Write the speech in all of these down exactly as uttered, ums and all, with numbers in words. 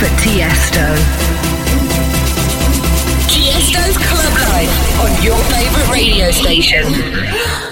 for Tiesto. Tiesto's Club Life on your favorite radio station.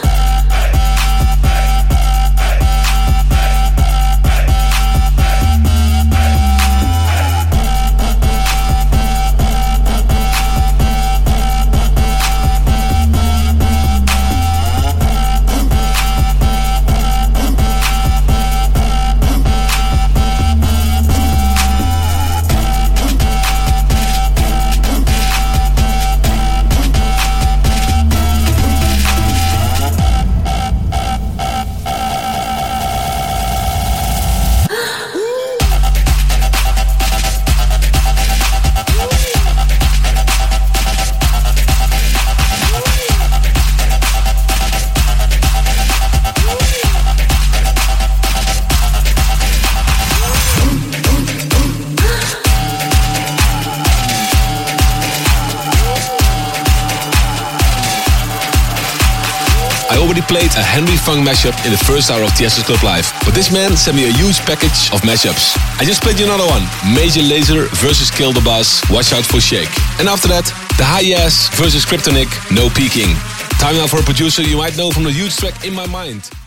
Played a Henry Funk mashup in the first hour of Tiesto's Club Live, but this man sent me a huge package of mashups. I just played you another one, Major Lazer versus Kill the Boss, Watch Out for Shake. And after that, the Hi-Yes versus Kryptonic, No Peeking. Time now for a producer you might know from the huge track In My Mind.